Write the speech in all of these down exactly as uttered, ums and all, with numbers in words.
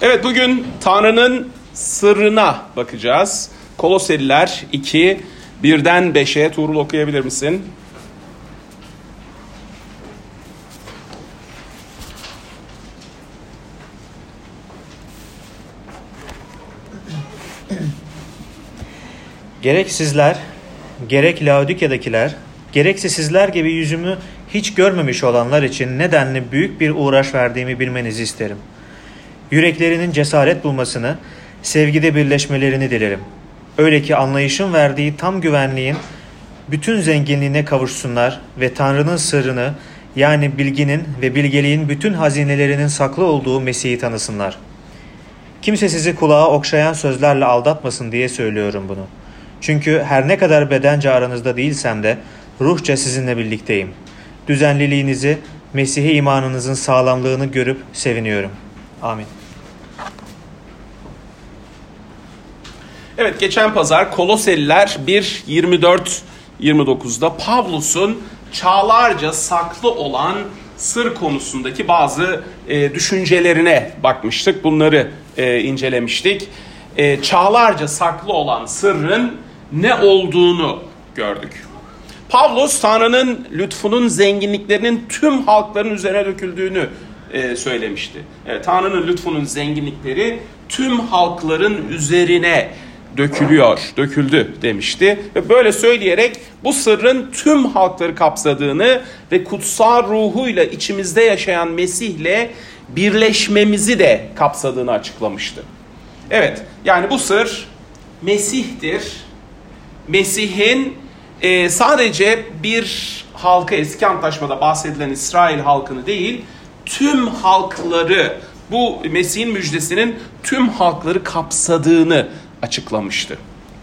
Evet, bugün Tanrı'nın sırrına bakacağız. Koloseliler iki, birden beşe. Tuğrul, okuyabilir misin? Gerek sizler, gerek Laodikya'dakiler, gerekse sizler gibi yüzümü hiç görmemiş olanlar için nedenli büyük bir uğraş verdiğimi bilmenizi isterim. Yüreklerinin cesaret bulmasını, sevgide birleşmelerini dilerim. Öyle ki anlayışın verdiği tam güvenliğin bütün zenginliğine kavuşsunlar ve Tanrı'nın sırrını, yani bilginin ve bilgeliğin bütün hazinelerinin saklı olduğu Mesih'i tanısınlar. Kimse sizi kulağa okşayan sözlerle aldatmasın diye söylüyorum bunu. Çünkü her ne kadar bedence aranızda değilsem de ruhça sizinle birlikteyim. Düzenliliğinizi, Mesih'e imanınızın sağlamlığını görüp seviniyorum. Amin. Evet, geçen pazar Koloseliler bir, yirmi dört yirmi dokuzda Pavlus'un çağlarca saklı olan sır konusundaki bazı e, düşüncelerine bakmıştık. Bunları e, incelemiştik. E, çağlarca saklı olan sırrın ne olduğunu gördük. Pavlus, Tanrı'nın lütfunun zenginliklerinin tüm halkların üzerine döküldüğünü e, söylemişti. Evet, Tanrı'nın lütfunun zenginlikleri tüm halkların üzerine dökülüyor, döküldü demişti. Ve böyle söyleyerek bu sırrın tüm halkları kapsadığını ve kutsal ruhuyla içimizde yaşayan Mesih'le birleşmemizi de kapsadığını açıklamıştı. Evet, yani bu sır Mesih'tir. Mesih'in e, sadece bir halka, eski antlaşmada bahsedilen İsrail halkını değil, tüm halkları, bu Mesih'in müjdesinin tüm halkları kapsadığını açıklamıştı.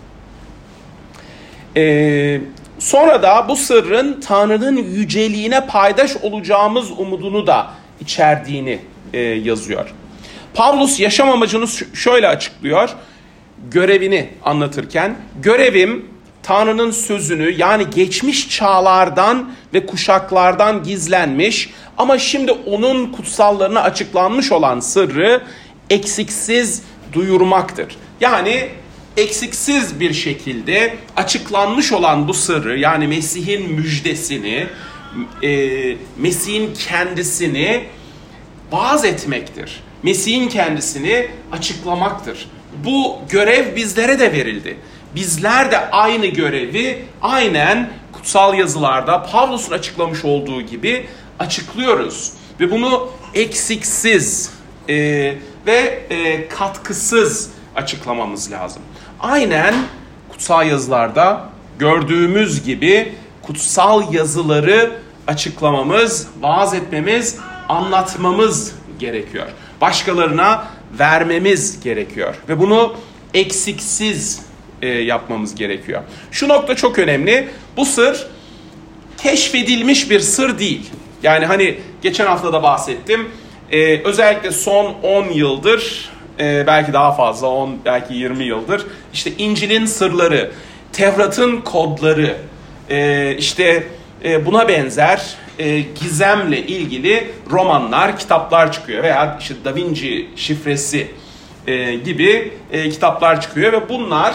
Ee, sonra da bu sırrın Tanrı'nın yüceliğine paydaş olacağımız umudunu da içerdiğini e, yazıyor. Pavlus yaşam amacını şöyle açıklıyor. Görevini anlatırken, görevim Tanrı'nın sözünü, yani geçmiş çağlardan ve kuşaklardan gizlenmiş ama şimdi onun kutsallarına açıklanmış olan sırrı eksiksiz duyurmaktır. Yani eksiksiz bir şekilde açıklanmış olan bu sırrı, yani Mesih'in müjdesini, e, Mesih'in kendisini vaaz etmektir. Mesih'in kendisini açıklamaktır. Bu görev bizlere de verildi. Bizler de aynı görevi aynen kutsal yazılarda Pavlus'un açıklamış olduğu gibi açıklıyoruz. Ve bunu eksiksiz e, ve e, katkısız açıklamamız lazım. Aynen kutsal yazılarda gördüğümüz gibi kutsal yazıları açıklamamız, vaaz etmemiz, anlatmamız gerekiyor. Başkalarına vermemiz gerekiyor. Ve bunu eksiksiz e, yapmamız gerekiyor. Şu nokta çok önemli. Bu sır keşfedilmiş bir sır değil. Yani hani geçen hafta da bahsettim. Ee, özellikle son on yıldır, e, belki daha fazla, on belki yirmi yıldır işte İncil'in sırları, Tevrat'ın kodları, e, işte e, buna benzer e, gizemle ilgili romanlar, kitaplar çıkıyor veya işte Da Vinci şifresi e, gibi e, kitaplar çıkıyor ve bunlar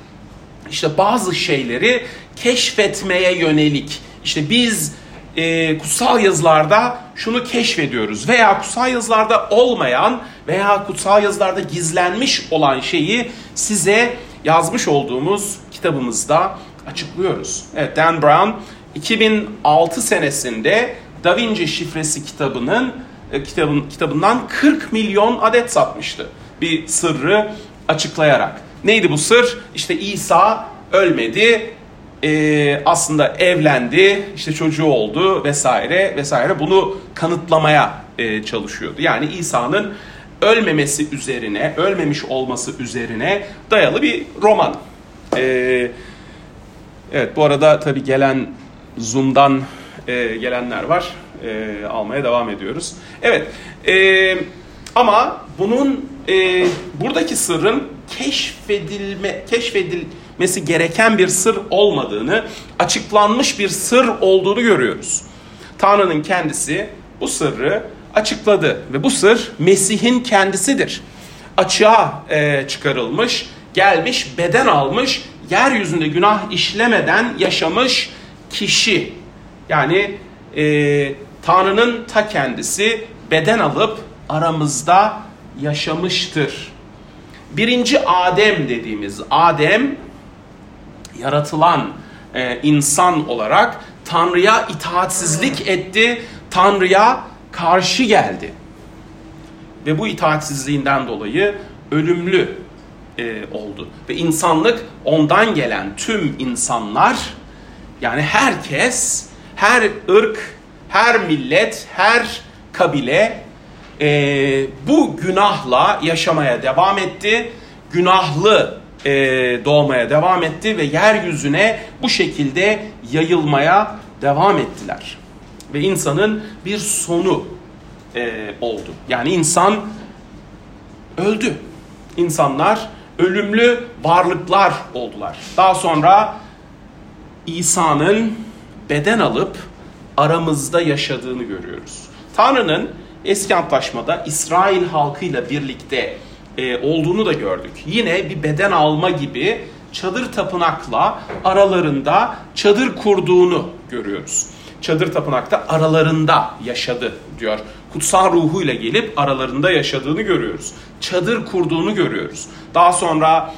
işte bazı şeyleri keşfetmeye yönelik. İşte biz e, kutsal yazılarda şunu keşfediyoruz veya kutsal yazılarda olmayan veya kutsal yazılarda gizlenmiş olan şeyi size yazmış olduğumuz kitabımızda açıklıyoruz. Evet, Dan Brown iki bin altı senesinde Da Vinci şifresi kitabının e, kitabın kitabından kırk milyon adet satmıştı. Bir sırrı açıklayarak. Neydi bu sır? İşte İsa ölmedi. Ee, aslında evlendi, işte çocuğu oldu vesaire vesaire. Bunu kanıtlamaya e, çalışıyordu. Yani İsa'nın ölmemesi üzerine, ölmemiş olması üzerine dayalı bir roman. Ee, evet, bu arada tabii gelen Zoom'dan e, gelenler var. E, almaya devam ediyoruz. Evet, e, ama bunun e, buradaki sırrın keşfedilme, keşfedilmesi gereken bir sır olmadığını, açıklanmış bir sır olduğunu görüyoruz. Tanrı'nın kendisi bu sırrı açıkladı ve bu sır Mesih'in kendisidir. açığa e, çıkarılmış, gelmiş, beden almış, yeryüzünde günah işlemeden yaşamış kişi. Yani e, Tanrı'nın ta kendisi beden alıp aramızda yaşamıştır. Birinci Adem dediğimiz Adem, yaratılan e, insan olarak Tanrı'ya itaatsizlik etti, Tanrı'ya karşı geldi. Ve bu itaatsizliğinden dolayı ölümlü e, oldu. Ve insanlık, ondan gelen tüm insanlar, yani herkes, her ırk, her millet, her kabile e, bu günahla yaşamaya devam etti. Günahlı e, doğmaya devam etti ve yeryüzüne bu şekilde yayılmaya devam ettiler. Ve insanın bir sonu e, oldu. Yani insan öldü. İnsanlar ölümlü varlıklar oldular. Daha sonra İsa'nın beden alıp aramızda yaşadığını görüyoruz. Tanrı'nın eski antlaşmada İsrail halkıyla birlikte e, olduğunu da gördük. Yine bir beden alma gibi çadır tapınakla aralarında çadır kurduğunu görüyoruz. Çadır tapınakta aralarında yaşadı diyor. Kutsal ruhuyla gelip aralarında yaşadığını görüyoruz. Çadır kurduğunu görüyoruz. Daha sonra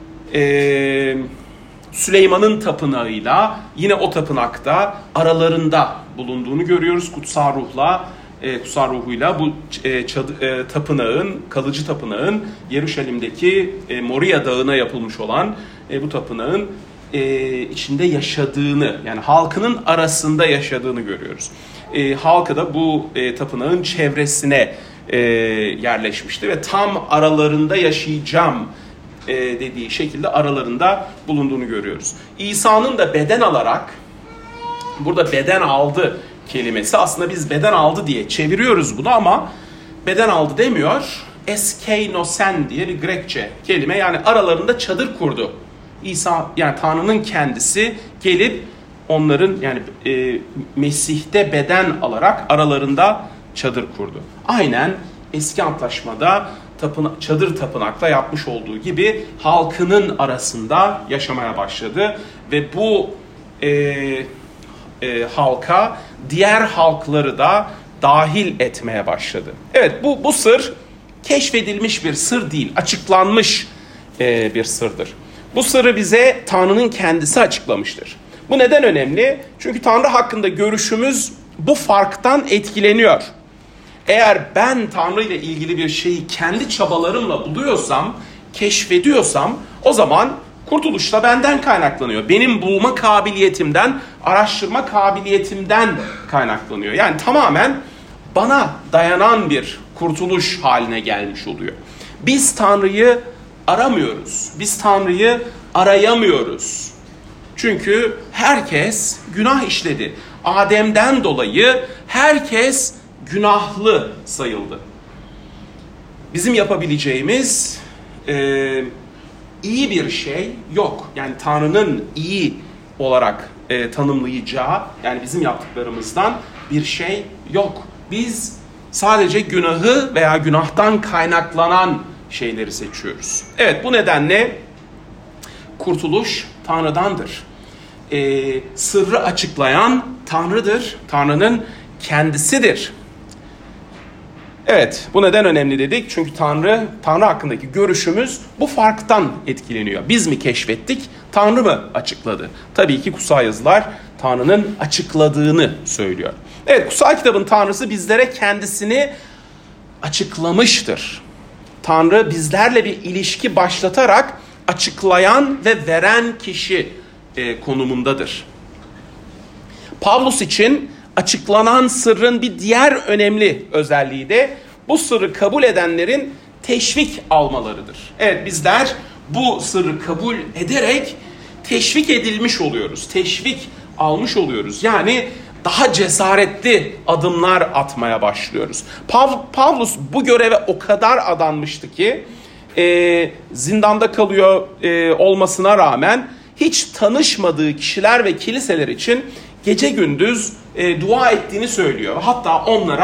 e, Süleyman'ın tapınağıyla yine o tapınakta aralarında bulunduğunu görüyoruz. Kutsal ruhla, e, kutsal ruhuyla bu e, çadı, e, tapınağın, kalıcı tapınağın Yeruşalim'deki e, Moria Dağı'na yapılmış olan e, bu tapınağın e, içinde yaşadığını, yani halkının arasında yaşadığını görüyoruz. E, halkı da bu e, tapınağın çevresine e, yerleşmişti ve tam aralarında yaşayacağım e, dediği şekilde aralarında bulunduğunu görüyoruz. İsa'nın da beden alarak, burada beden aldı kelimesi, aslında biz beden aldı diye çeviriyoruz bunu ama beden aldı demiyor. Eskeinosen diye bir Grekçe kelime, yani aralarında çadır kurdu. İsa, yani Tanrı'nın kendisi gelip onların, yani e, Mesih'te beden alarak aralarında çadır kurdu. Aynen eski antlaşmada tapına, çadır tapınakta yapmış olduğu gibi halkının arasında yaşamaya başladı. Ve bu e, e, halka diğer halkları da dahil etmeye başladı. Evet, bu, bu sır keşfedilmiş bir sır değil, açıklanmış e, bir sırdır. Bu sırrı bize Tanrı'nın kendisi açıklamıştır. Bu neden önemli? Çünkü Tanrı hakkında görüşümüz bu farktan etkileniyor. Eğer ben Tanrı ile ilgili bir şeyi kendi çabalarımla buluyorsam, keşfediyorsam, o zaman kurtuluş da benden kaynaklanıyor. Benim bulma kabiliyetimden, araştırma kabiliyetimden kaynaklanıyor. Yani tamamen bana dayanan bir kurtuluş haline gelmiş oluyor. Biz Tanrı'yı aramıyoruz. Biz Tanrı'yı arayamıyoruz. Çünkü herkes günah işledi. Adem'den dolayı herkes günahlı sayıldı. Bizim yapabileceğimiz e, iyi bir şey yok. Yani Tanrı'nın iyi olarak e, tanımlayacağı, yani bizim yaptıklarımızdan bir şey yok. Biz sadece günahı veya günahtan kaynaklanan şeyleri seçiyoruz. Evet, bu nedenle kurtuluş Tanrı'dandır. Ee, sırrı açıklayan Tanrı'dır. Tanrı'nın kendisidir. Evet, bu neden önemli dedik? Çünkü Tanrı, Tanrı hakkındaki görüşümüz bu farktan etkileniyor. Biz mi keşfettik, Tanrı mı açıkladı? Tabii ki kutsal yazılar Tanrı'nın açıkladığını söylüyor. Evet, kutsal kitabın Tanrısı bizlere kendisini açıklamıştır. Tanrı bizlerle bir ilişki başlatarak açıklayan ve veren kişi e, konumundadır. Pavlus için açıklanan sırrın bir diğer önemli özelliği de bu sırrı kabul edenlerin teşvik almalarıdır. Evet, bizler bu sırrı kabul ederek teşvik edilmiş oluyoruz. Teşvik almış oluyoruz. Yani daha cesaretli adımlar atmaya başlıyoruz. Pav- Pavlus bu göreve o kadar adanmıştı ki e, zindanda kalıyor e, olmasına rağmen hiç tanışmadığı kişiler ve kiliseler için gece gündüz e, dua ettiğini söylüyor. Hatta onlara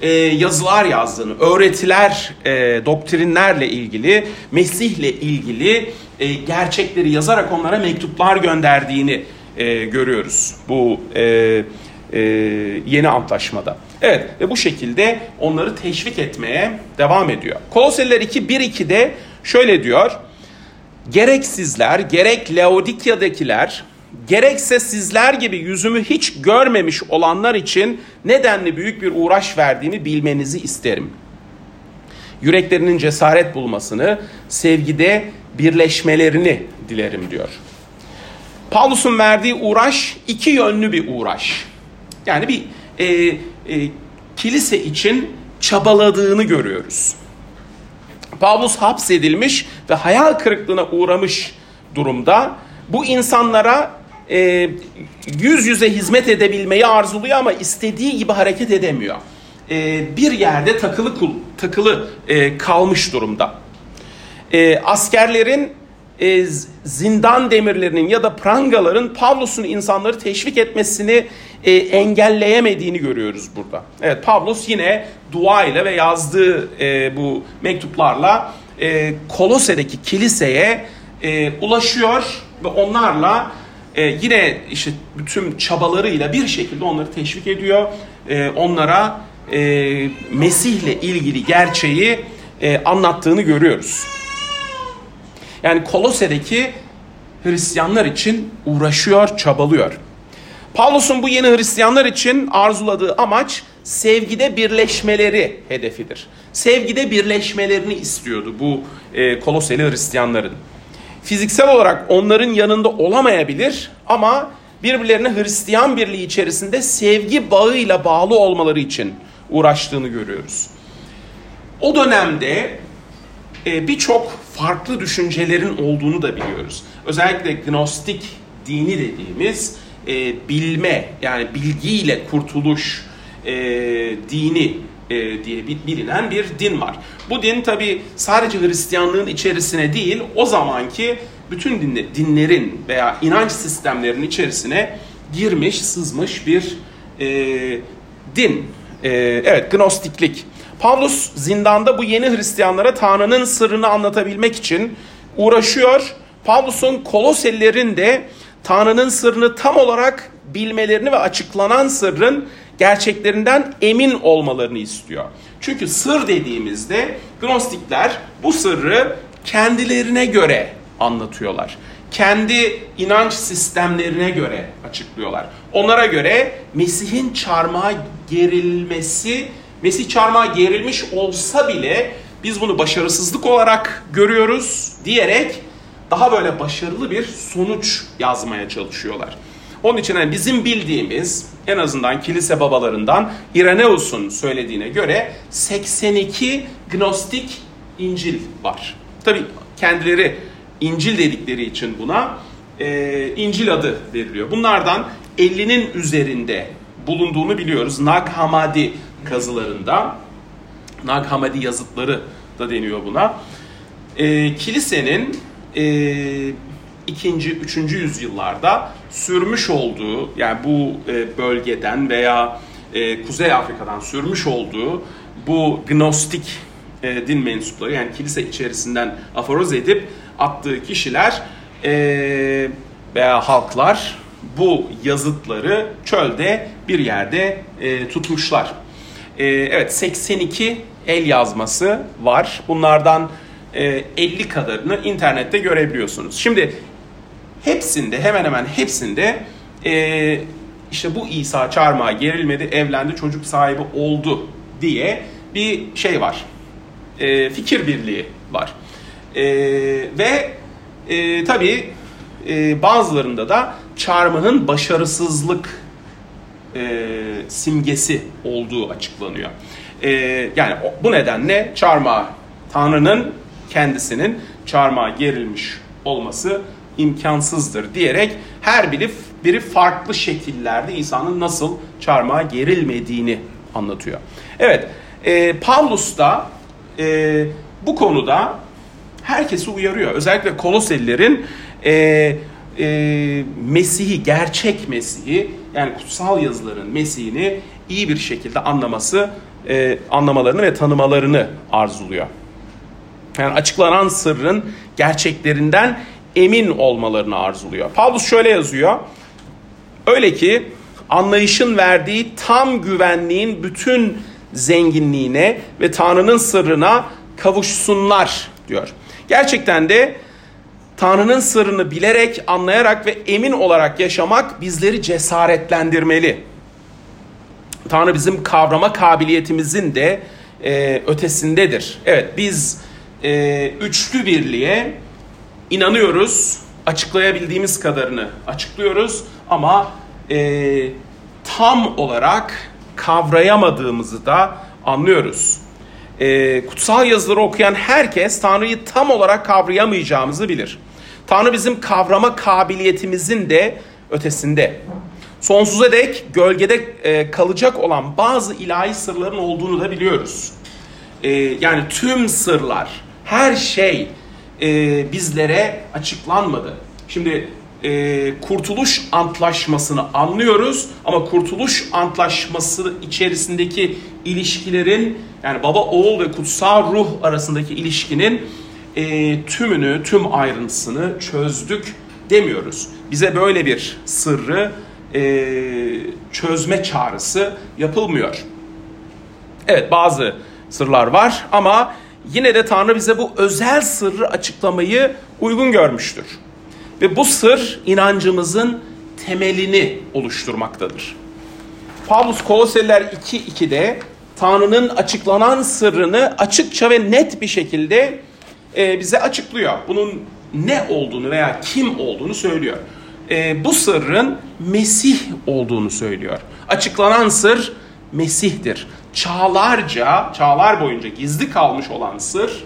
e, yazılar yazdığını, öğretiler, e, doktrinlerle ilgili, Mesih'le ilgili e, gerçekleri yazarak onlara mektuplar gönderdiğini e, görüyoruz bu e, e, yeni antlaşmada. Evet, ve bu şekilde onları teşvik etmeye devam ediyor. Koloseliler iki bir iki'de şöyle diyor: gerek sizler, gerek Laodikya'dakiler, gerekse sizler gibi yüzümü hiç görmemiş olanlar için nedenli büyük bir uğraş verdiğimi bilmenizi isterim. Yüreklerinin cesaret bulmasını, sevgide birleşmelerini dilerim diyor. Pavlus'un verdiği uğraş iki yönlü bir uğraş. Yani bir e, e, kilise için çabaladığını görüyoruz. Pavlus hapsedilmiş ve hayal kırıklığına uğramış durumda. Bu insanlara e, yüz yüze hizmet edebilmeyi arzuluyor ama istediği gibi hareket edemiyor. E, bir yerde takılı takılı e, kalmış durumda. E, askerlerin e, zindan demirlerinin ya da prangaların Pavlus'un insanları teşvik etmesini e, engelleyemediğini görüyoruz burada. Evet, Pavlus yine dua ile ve yazdığı e, bu mektuplarla e, Kolose'deki kiliseye e, ulaşıyor ve onlarla e, yine işte bütün çabalarıyla bir şekilde onları teşvik ediyor. E, onlara e, Mesih'le ilgili gerçeği e, anlattığını görüyoruz. Yani Kolose'deki Hristiyanlar için uğraşıyor, çabalıyor. Pavlus'un bu yeni Hristiyanlar için arzuladığı amaç sevgide birleşmeleri hedefidir. Sevgide birleşmelerini istiyordu bu e, Koloseli Hristiyanların. Fiziksel olarak onların yanında olamayabilir ama birbirlerine Hristiyan birliği içerisinde sevgi bağıyla bağlı olmaları için uğraştığını görüyoruz. O dönemde e, birçok farklı düşüncelerin olduğunu da biliyoruz. Özellikle Gnostik dini dediğimiz e, bilme, yani bilgiyle kurtuluş e, dini e, diye bilinen bir din var. Bu din tabii sadece Hristiyanlığın içerisine değil, o zamanki bütün dinle, dinlerin veya inanç sistemlerinin içerisine girmiş, sızmış bir e, din. E, evet, Gnostiklik. Pavlus zindanda bu yeni Hristiyanlara Tanrı'nın sırrını anlatabilmek için uğraşıyor. Pavlus'un Koloselilerin de Tanrı'nın sırrını tam olarak bilmelerini ve açıklanan sırrın gerçeklerinden emin olmalarını istiyor. Çünkü sır dediğimizde Gnostikler bu sırrı kendilerine göre anlatıyorlar. Kendi inanç sistemlerine göre açıklıyorlar. Onlara göre Mesih'in çarmıha gerilmesi, Mesih çarmıha gerilmiş olsa bile biz bunu başarısızlık olarak görüyoruz diyerek daha böyle başarılı bir sonuç yazmaya çalışıyorlar. Onun için yani bizim bildiğimiz, en azından kilise babalarından İreneus'un söylediğine göre seksen iki Gnostik İncil var. Tabii kendileri İncil dedikleri için buna e, İncil adı veriliyor. Bunlardan ellinin üzerinde bulunduğunu biliyoruz. Nag Hammadi kazılarında, Nag Hammadi yazıtları da deniyor buna. E, kilisenin e, ikinci, üçüncü yüzyıllarda sürmüş olduğu, yani bu e, bölgeden veya e, Kuzey Afrika'dan sürmüş olduğu bu Gnostik e, din mensupları, yani kilise içerisinden aforoz edip attığı kişiler e, veya halklar bu yazıtları çölde bir yerde e, tutmuşlar. E, evet, seksen iki el yazması var. Bunlardan e, elli kadarını internette görebiliyorsunuz. Şimdi hepsinde, hemen hemen hepsinde e, işte bu İsa çarmıha gerilmedi, evlendi, çocuk sahibi oldu diye bir şey var. E, fikir birliği var. E, ve e, tabii e, bazılarında da çarmıhın başarısızlık e, simgesi olduğu açıklanıyor. E, yani bu nedenle çarmıha, Tanrı'nın kendisinin çarmıha gerilmiş olması imkansızdır diyerek her biri, biri farklı şekillerde İsa'nın nasıl çarmıha gerilmediğini anlatıyor. Evet, e, Pavlus da e, bu konuda herkesi uyarıyor. Özellikle Koloselilerin e, e, Mesih'i, gerçek Mesih'i, yani kutsal yazıların Mesih'ini iyi bir şekilde anlaması e, anlamalarını ve tanımalarını arzuluyor. Yani açıklanan sırrın gerçeklerinden emin olmalarını arzuluyor. Pavlus şöyle yazıyor. Öyle ki anlayışın verdiği tam güvenliğin bütün zenginliğine ve Tanrı'nın sırrına kavuşsunlar diyor. Gerçekten de Tanrı'nın sırrını bilerek, anlayarak ve emin olarak yaşamak bizleri cesaretlendirmeli. Tanrı bizim kavrama kabiliyetimizin de e, ötesindedir. Evet, biz e, üçlü birliğe inanıyoruz, açıklayabildiğimiz kadarını açıklıyoruz ama e, tam olarak kavrayamadığımızı da anlıyoruz. E, kutsal yazıları okuyan herkes Tanrı'yı tam olarak kavrayamayacağımızı bilir. Tanrı bizim kavrama kabiliyetimizin de ötesinde. Sonsuza dek gölgede e, kalacak olan bazı ilahi sırların olduğunu da biliyoruz. E, yani tüm sırlar, her şey e, bizlere açıklanmadı. Şimdi e, Kurtuluş Antlaşması'nı anlıyoruz ama Kurtuluş Antlaşması içerisindeki ilişkilerin, yani baba, oğul ve kutsal ruh arasındaki ilişkinin e, tümünü, tüm ayrıntısını çözdük demiyoruz. Bize böyle bir sırrı e, çözme çağrısı yapılmıyor. Evet, bazı sırlar var ama yine de Tanrı bize bu özel sırrı açıklamayı uygun görmüştür. Ve bu sır inancımızın temelini oluşturmaktadır. Pavlus Koloseliler iki iki'de Tanrı'nın açıklanan sırrını açıkça ve net bir şekilde e, bize açıklıyor. Bunun ne olduğunu veya kim olduğunu söylüyor. E, bu sırrın Mesih olduğunu söylüyor. Açıklanan sır Mesih'tir. Çağlarca, çağlar boyunca gizli kalmış olan sır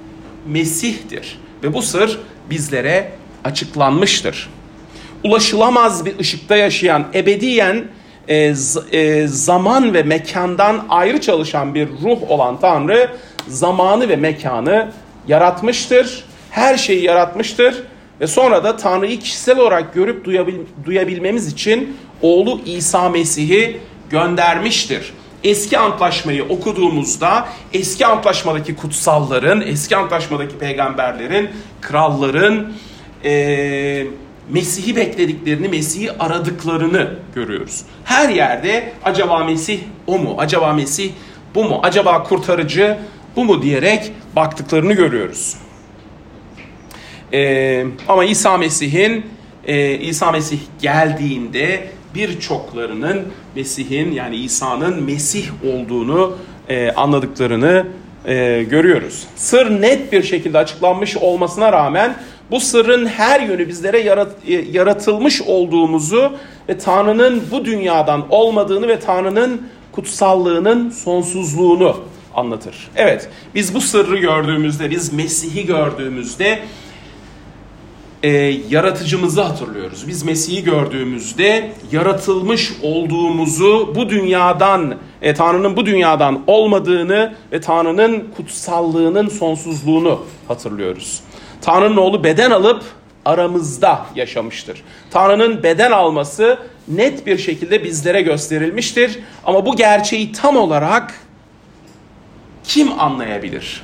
Mesih'tir. Ve bu sır bizlere açıklanmıştır. Ulaşılamaz bir ışıkta yaşayan, ebediyen e, z- e, zaman ve mekandan ayrı çalışan bir ruh olan Tanrı, zamanı ve mekanı yaratmıştır. Her şeyi yaratmıştır. Ve sonra da Tanrı'yı kişisel olarak görüp duyabil- duyabilmemiz için oğlu İsa Mesih'i göndermiştir. Eski antlaşmayı okuduğumuzda eski antlaşmadaki kutsalların, eski antlaşmadaki peygamberlerin, kralların e, Mesih'i beklediklerini, Mesih'i aradıklarını görüyoruz. Her yerde acaba Mesih o mu? Acaba Mesih bu mu? Acaba kurtarıcı bu mu diyerek baktıklarını görüyoruz. E, ama İsa Mesih'in e, İsa Mesih geldiğinde birçoklarının Mesih'in, yani İsa'nın Mesih olduğunu e, anladıklarını e, görüyoruz. Sır net bir şekilde açıklanmış olmasına rağmen bu sırrın her yönü bizlere yarat, yaratılmış olduğumuzu ve Tanrı'nın bu dünyadan olmadığını ve Tanrı'nın kutsallığının sonsuzluğunu anlatır. Evet, biz bu sırrı gördüğümüzde, biz Mesih'i gördüğümüzde E, yaratıcımızı hatırlıyoruz. Biz Mesih'i gördüğümüzde yaratılmış olduğumuzu, bu dünyadan, e, Tanrı'nın bu dünyadan olmadığını ve Tanrı'nın kutsallığının sonsuzluğunu hatırlıyoruz. Tanrı'nın oğlu beden alıp aramızda yaşamıştır. Tanrı'nın beden alması net bir şekilde bizlere gösterilmiştir. Ama bu gerçeği tam olarak kim anlayabilir?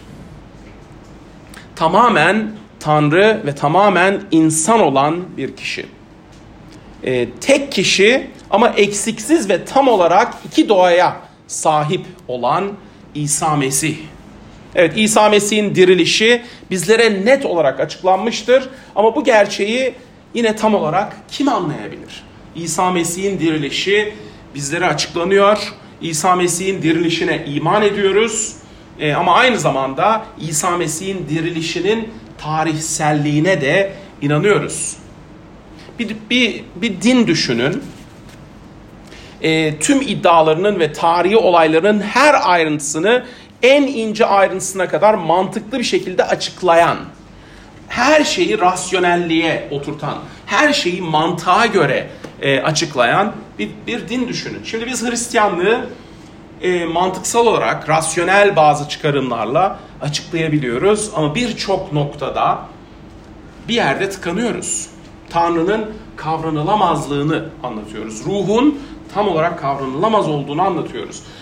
Tamamen Tanrı ve tamamen insan olan bir kişi. Ee, tek kişi ama eksiksiz ve tam olarak iki doğaya sahip olan İsa Mesih. Evet, İsa Mesih'in dirilişi bizlere net olarak açıklanmıştır. Ama bu gerçeği yine tam olarak kim anlayabilir? İsa Mesih'in dirilişi bizlere açıklanıyor. İsa Mesih'in dirilişine iman ediyoruz. Ee, ama aynı zamanda İsa Mesih'in dirilişinin tarihselliğine de inanıyoruz. Bir, bir, bir din düşünün. E, tüm iddialarının ve tarihi olayların her ayrıntısını en ince ayrıntısına kadar mantıklı bir şekilde açıklayan, her şeyi rasyonelliğe oturtan, her şeyi mantığa göre e, açıklayan bir, bir din düşünün. Şimdi biz Hristiyanlığı e, mantıksal olarak rasyonel bazı çıkarımlarla açıklayabiliyoruz ama birçok noktada bir yerde tıkanıyoruz. Tanrı'nın kavranılamazlığını anlatıyoruz. Ruhun tam olarak kavranılamaz olduğunu anlatıyoruz.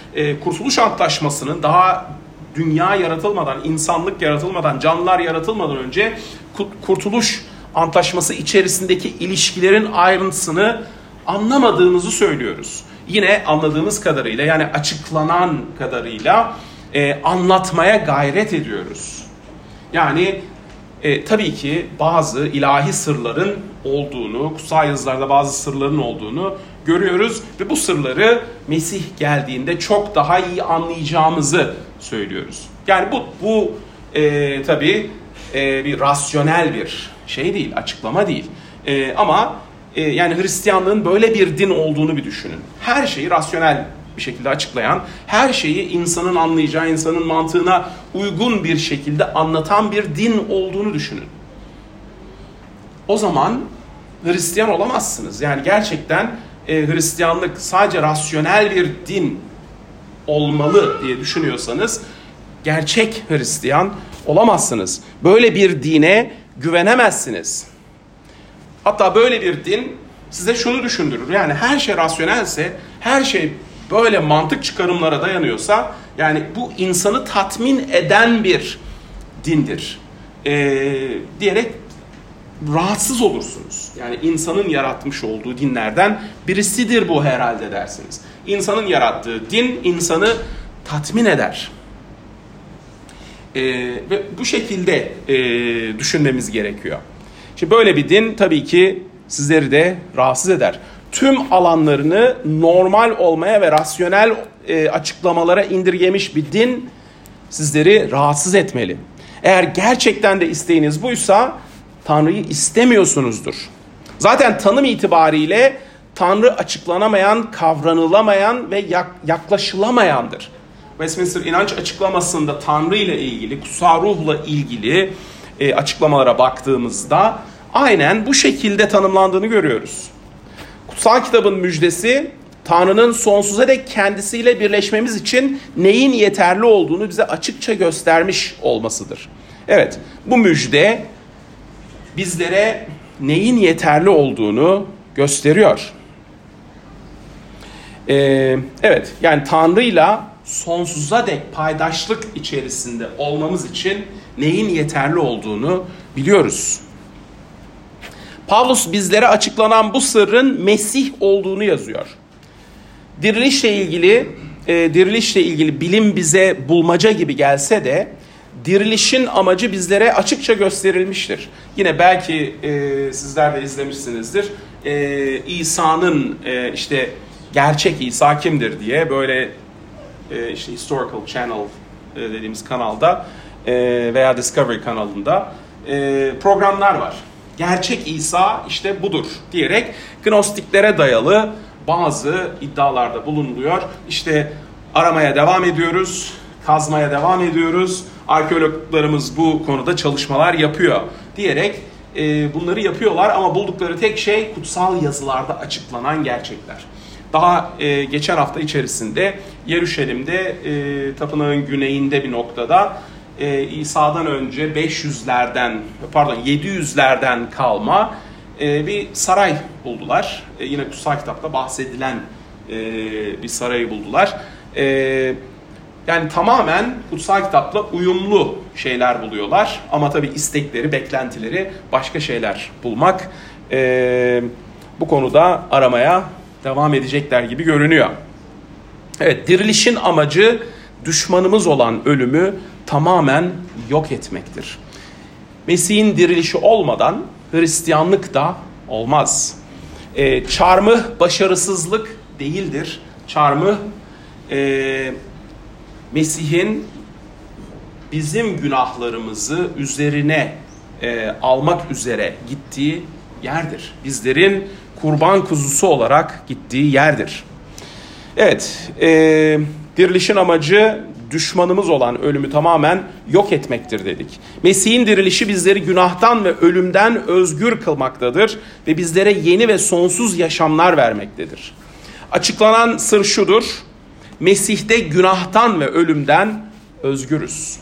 e, Kurtuluş Antlaşması'nın daha dünya yaratılmadan, insanlık yaratılmadan, canlılar yaratılmadan önce Kurtuluş Antlaşması içerisindeki ilişkilerin ayrıntısını anlamadığımızı söylüyoruz. Yine anladığımız kadarıyla, yani açıklanan kadarıyla e, anlatmaya gayret ediyoruz. Yani e, tabii ki bazı ilahi sırların olduğunu, kutsal yazılarda bazı sırların olduğunu görüyoruz ve bu sırları Mesih geldiğinde çok daha iyi anlayacağımızı söylüyoruz. Yani bu bu e, tabii e, bir rasyonel bir şey değil, açıklama değil. E, ama e, yani Hristiyanlığın böyle bir din olduğunu bir düşünün. Her şeyi rasyonel bir şekilde açıklayan, her şeyi insanın anlayacağı, insanın mantığına uygun bir şekilde anlatan bir din olduğunu düşünün. O zaman Hristiyan olamazsınız. Yani gerçekten e, Hristiyanlık sadece rasyonel bir din olmalı diye düşünüyorsanız gerçek Hristiyan olamazsınız. Böyle bir dine güvenemezsiniz. Hatta böyle bir din size şunu düşündürür. Yani her şey rasyonelse, her şey böyle mantık çıkarımlara dayanıyorsa, yani bu insanı tatmin eden bir dindir ee, diyerek rahatsız olursunuz. Yani insanın yaratmış olduğu dinlerden birisidir bu herhalde dersiniz. İnsanın yarattığı din insanı tatmin eder. Ee, ve bu şekilde e, düşünmemiz gerekiyor. Şimdi böyle bir din tabii ki sizleri de rahatsız eder. Tüm alanlarını normal olmaya ve rasyonel e, açıklamalara indirgemiş bir din sizleri rahatsız etmeli. Eğer gerçekten de isteğiniz buysa Tanrı'yı istemiyorsunuzdur. Zaten tanım itibariyle Tanrı açıklanamayan, kavranılamayan ve yaklaşılamayandır. Westminster İnanç Açıklaması'nda Tanrı ile ilgili, kutsal ruhla ilgili e, açıklamalara baktığımızda aynen bu şekilde tanımlandığını görüyoruz. Kutsal kitabın müjdesi, Tanrı'nın sonsuza dek kendisiyle birleşmemiz için neyin yeterli olduğunu bize açıkça göstermiş olmasıdır. Evet, bu müjde bizlere neyin yeterli olduğunu gösteriyor. Ee, evet, yani Tanrı'yla sonsuza dek paydaşlık içerisinde olmamız için neyin yeterli olduğunu biliyoruz. Pavlus bizlere açıklanan bu sırrın Mesih olduğunu yazıyor. Dirilişle ilgili, e, dirilişle ilgili bilim bize bulmaca gibi gelse de dirilişin amacı bizlere açıkça gösterilmiştir. Yine belki e, sizler de izlemişsinizdir. E, İsa'nın e, işte gerçek İsa kimdir diye böyle e, işte Historical Channel e, dediğimiz kanalda e, veya Discovery kanalında e, programlar var. Gerçek İsa işte budur diyerek gnostiklere dayalı bazı iddialarda bulunuluyor. İşte aramaya devam ediyoruz, kazmaya devam ediyoruz. Arkeologlarımız bu konuda çalışmalar yapıyor diyerek e, bunları yapıyorlar ama buldukları tek şey kutsal yazılarda açıklanan gerçekler. Daha e, geçen hafta içerisinde Yeruşalim'de e, tapınağın güneyinde bir noktada e, İsa'dan önce beş yüzlerden pardon yedi yüzlerden kalma e, bir saray buldular. E, yine kutsal kitapta bahsedilen e, bir sarayı buldular. E, yani tamamen kutsal kitapla uyumlu şeyler buluyorlar. Ama tabii istekleri, beklentileri başka şeyler bulmak. E, bu konuda aramaya devam edecekler gibi görünüyor. Evet, dirilişin amacı düşmanımız olan ölümü tamamen yok etmektir. Mesih'in dirilişi olmadan Hristiyanlık da olmaz. E, çarmıh başarısızlık değildir. Çarmıh e, Mesih'in bizim günahlarımızı üzerine e, almak üzere gittiği yerdir. Bizlerin kurban kuzusu olarak gittiği yerdir. Evet, e, dirilişin amacı düşmanımız olan ölümü tamamen yok etmektir dedik. Mesih'in dirilişi bizleri günahtan ve ölümden özgür kılmaktadır ve bizlere yeni ve sonsuz yaşamlar vermektedir. Açıklanan sır şudur: Mesih'te günahtan ve ölümden özgürüz.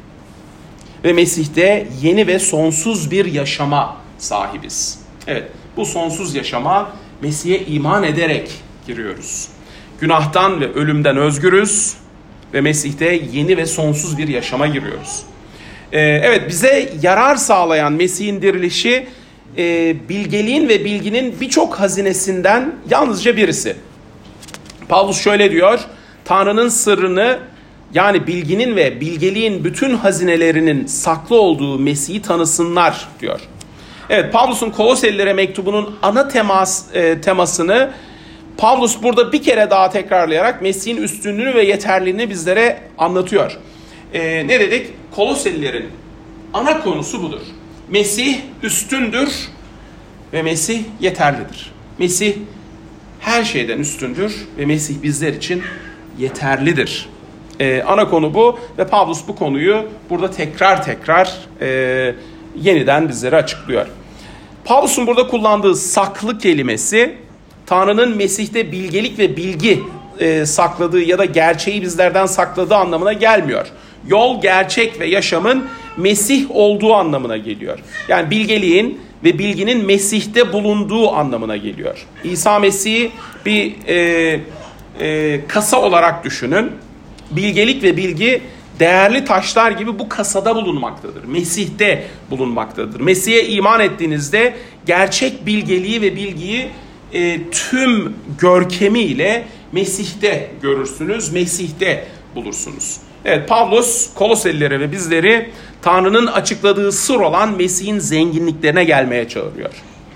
Ve Mesih'te yeni ve sonsuz bir yaşama sahibiz. Evet, bu sonsuz yaşama Mesih'e iman ederek giriyoruz. Günahtan ve ölümden özgürüz ve Mesih'te yeni ve sonsuz bir yaşama giriyoruz. Ee, evet, bize yarar sağlayan Mesih'in dirilişi e, bilgeliğin ve bilginin birçok hazinesinden yalnızca birisi. Pavlus şöyle diyor: Tanrı'nın sırrını, yani bilginin ve bilgeliğin bütün hazinelerinin saklı olduğu Mesih'i tanısınlar diyor. Evet, Pavlus'un Koloselilere mektubunun ana temas, e, temasını Pavlus burada bir kere daha tekrarlayarak Mesih'in üstünlüğünü ve yeterliliğini bizlere anlatıyor. E, ne dedik? Koloselilerin ana konusu budur. Mesih üstündür ve Mesih yeterlidir. Mesih her şeyden üstündür ve Mesih bizler için yeterlidir. Ee, ana konu bu ve Pavlus bu konuyu burada tekrar tekrar e, yeniden bizlere açıklıyor. Pavlus'un burada kullandığı saklı kelimesi, Tanrı'nın Mesih'te bilgelik ve bilgi e, sakladığı ya da gerçeği bizlerden sakladığı anlamına gelmiyor. Yol, gerçek ve yaşamın Mesih olduğu anlamına geliyor. Yani bilgeliğin ve bilginin Mesih'te bulunduğu anlamına geliyor. İsa Mesih'i bir e, e, kasa olarak düşünün. Bilgelik ve bilgi değerli taşlar gibi bu kasada bulunmaktadır. Mesih'te bulunmaktadır. Mesih'e iman ettiğinizde gerçek bilgeliği ve bilgiyi e, tüm görkemiyle Mesih'te görürsünüz. Mesih'te bulursunuz. Evet, Pavlus Koloselilere ve bizleri Tanrı'nın açıkladığı sır olan Mesih'in zenginliklerine gelmeye çağırıyor.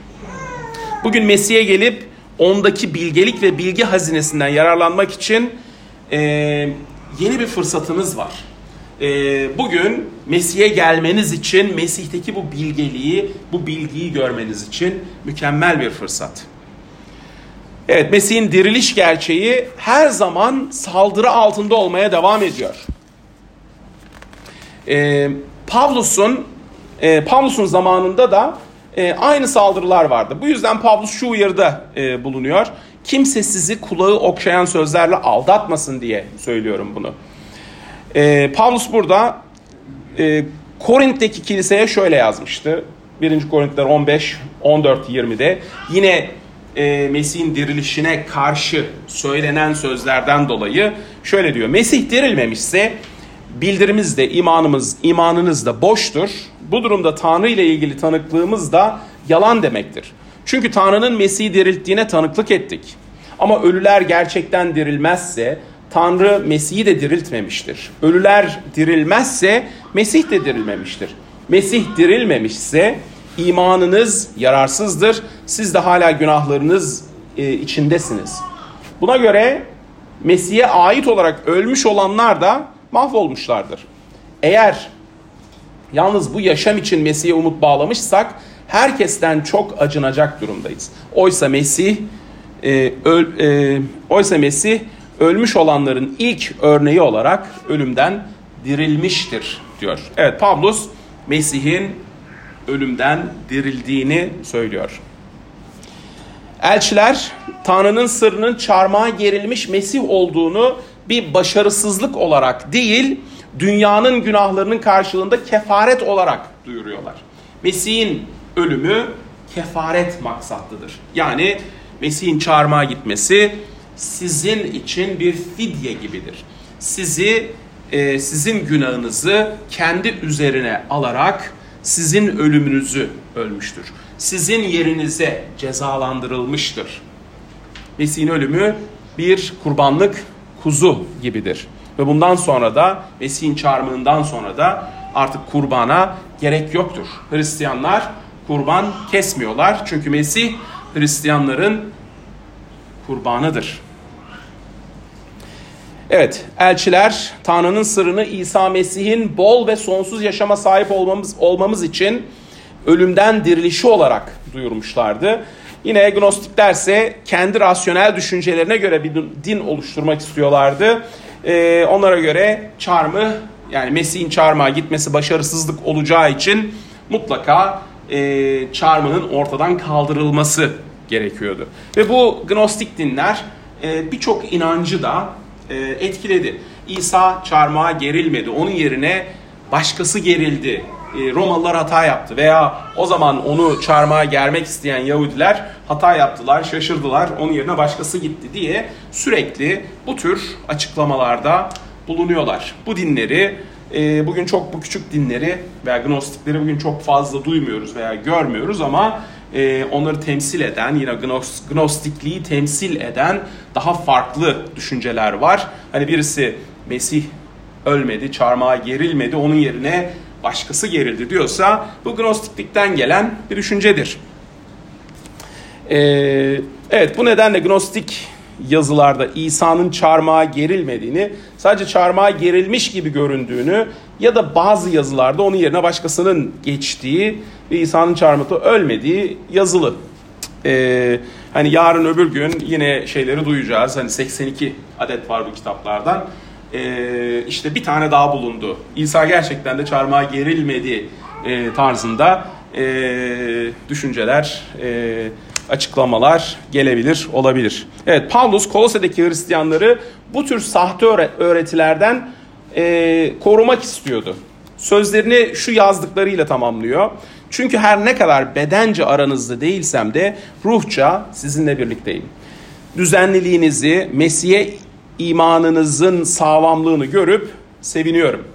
Bugün Mesih'e gelip ondaki bilgelik ve bilgi hazinesinden yararlanmak için e, yeni bir fırsatınız var. E, bugün Mesih'e gelmeniz için Mesih'teki bu bilgeliği, bu bilgiyi görmeniz için mükemmel bir fırsat. Evet, Mesih'in diriliş gerçeği her zaman saldırı altında olmaya devam ediyor. Ee, Pavlus'un e, Pavlus'un zamanında da e, aynı saldırılar vardı. Bu yüzden Pavlus şu uyarıda e, bulunuyor: kimse sizi kulağı okşayan sözlerle aldatmasın diye söylüyorum bunu. E, Pavlus burada e, Korint'teki kiliseye şöyle yazmıştı. birinci Korintiler on beş on dört yirmide yine e, Mesih'in dirilişine karşı söylenen sözlerden dolayı şöyle diyor: Mesih dirilmemişse bildirimiz de imanımız, imanınız da boştur. Bu durumda Tanrı ile ilgili tanıklığımız da yalan demektir. Çünkü Tanrı'nın Mesih'i dirilttiğine tanıklık ettik. Ama ölüler gerçekten dirilmezse Tanrı Mesih'i de diriltmemiştir. Ölüler dirilmezse Mesih de dirilmemiştir. Mesih dirilmemişse imanınız yararsızdır. Siz de hala günahlarınız e, içindesiniz. Buna göre Mesih'e ait olarak ölmüş olanlar da mahvolmuşlardır. Eğer yalnız bu yaşam için Mesih'e umut bağlamışsak herkesten çok acınacak durumdayız. Oysa Mesih e, öl, e, oysa Mesih ölmüş olanların ilk örneği olarak ölümden dirilmiştir diyor. Evet, Pavlus Mesih'in ölümden dirildiğini söylüyor. Elçiler Tanrı'nın sırrının çarmıha gerilmiş Mesih olduğunu bir başarısızlık olarak değil, dünyanın günahlarının karşılığında kefaret olarak duyuruyorlar. Mesih'in ölümü kefaret maksatlıdır. Yani Mesih'in çarmıha gitmesi sizin için bir fidye gibidir. Sizi, e, sizin günahınızı kendi üzerine alarak sizin ölümünüzü ölmüştür. Sizin yerinize cezalandırılmıştır. Mesih'in ölümü bir kurbanlık kuzu gibidir. Ve bundan sonra da Mesih'in çarmıhından sonra da artık kurbana gerek yoktur. Hristiyanlar kurban kesmiyorlar. Çünkü Mesih Hristiyanların kurbanıdır. Evet, elçiler Tanrı'nın sırrını İsa Mesih'in bol ve sonsuz yaşama sahip olmamız, olmamız için ölümden dirilişi olarak duyurmuşlardı. Yine Gnostiklerse kendi rasyonel düşüncelerine göre bir din oluşturmak istiyorlardı. Ee, onlara göre çarmıh, yani Mesih'in çarmıha gitmesi başarısızlık olacağı için mutlaka e, çarmıhın ortadan kaldırılması gerekiyordu. Ve bu Gnostik dinler e, birçok inancı da e, etkiledi. İsa çarmıha gerilmedi. Onun yerine başkası gerildi Romalılar hata yaptı veya o zaman onu çarmıha germek isteyen Yahudiler hata yaptılar, şaşırdılar, onun yerine başkası gitti diye sürekli bu tür açıklamalarda bulunuyorlar. Bu dinleri e, bugün çok bu küçük dinleri veya gnostikleri bugün çok fazla duymuyoruz veya görmüyoruz ama e, onları temsil eden, yine gnos, gnostikliği temsil eden daha farklı düşünceler var. Hani birisi Mesih ölmedi, çarmıha gerilmedi, onun yerine başkası gerildi diyorsa bu gnostiklikten gelen bir düşüncedir. Ee, evet, bu nedenle gnostik yazılarda İsa'nın çarmıha gerilmediğini, sadece çarmıha gerilmiş gibi göründüğünü ya da bazı yazılarda onun yerine başkasının geçtiği ve İsa'nın çarmıhta ölmediği yazılı. Ee, hani yarın öbür gün yine şeyleri duyacağız. Hani seksen iki adet var bu kitaplardan. Ee, işte bir tane daha bulundu. İsa gerçekten de çarmıha gerilmedi e, tarzında e, düşünceler, e, açıklamalar gelebilir, olabilir. Evet, Pavlus Kolose'deki Hristiyanları bu tür sahte öğretilerden e, korumak istiyordu. Sözlerini şu yazdıklarıyla tamamlıyor. Çünkü her ne kadar bedence aranızda değilsem de ruhça sizinle birlikteyim. Düzenliliğinizi, Mesih'e imanınızın sağlamlığını görüp seviniyorum.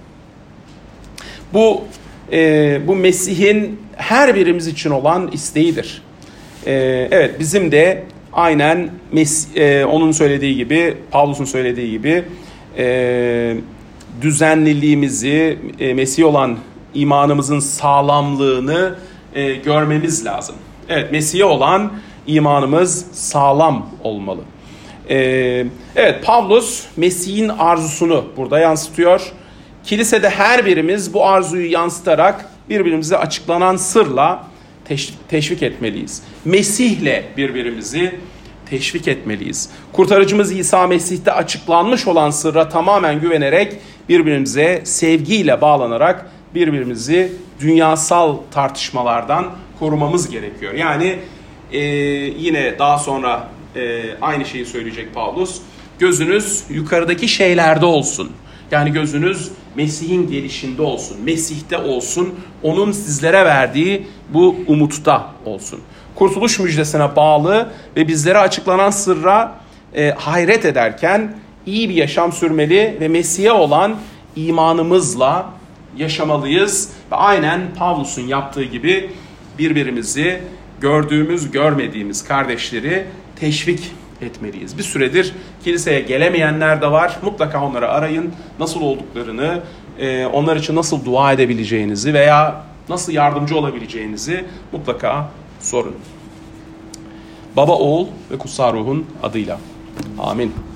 Bu e, bu Mesih'in her birimiz için olan isteğidir. E, evet, bizim de aynen Mes- e, onun söylediği gibi, Pavlus'un söylediği gibi e, düzenliliğimizi, e, Mesih olan imanımızın sağlamlığını e, görmemiz lazım. Evet, Mesih'e olan imanımız sağlam olmalı. Ee, evet, Pavlus Mesih'in arzusunu burada yansıtıyor. Kilisede her birimiz bu arzuyu yansıtarak birbirimize açıklanan sırla teşvik, teşvik etmeliyiz. Mesih'le birbirimizi teşvik etmeliyiz. Kurtarıcımız İsa Mesih'te açıklanmış olan sırra tamamen güvenerek birbirimize sevgiyle bağlanarak birbirimizi dünyasal tartışmalardan korumamız gerekiyor. Yani e, yine daha sonra e, aynı şeyi söyleyecek Pavlus. Gözünüz yukarıdaki şeylerde olsun. Yani gözünüz Mesih'in gelişinde olsun, Mesih'te olsun, onun sizlere verdiği bu umutta olsun. Kurtuluş müjdesine bağlı ve bizlere açıklanan sırra e, hayret ederken iyi bir yaşam sürmeli ve Mesih'e olan imanımızla yaşamalıyız. Ve aynen Pavlus'un yaptığı gibi birbirimizi, gördüğümüz, görmediğimiz kardeşleri teşvik etmeliyiz. Bir süredir kiliseye gelemeyenler de var. Mutlaka onları arayın. Nasıl olduklarını, onlar için nasıl dua edebileceğinizi veya nasıl yardımcı olabileceğinizi mutlaka sorun. Baba, Oğul ve Kutsal Ruh'un adıyla. Amin.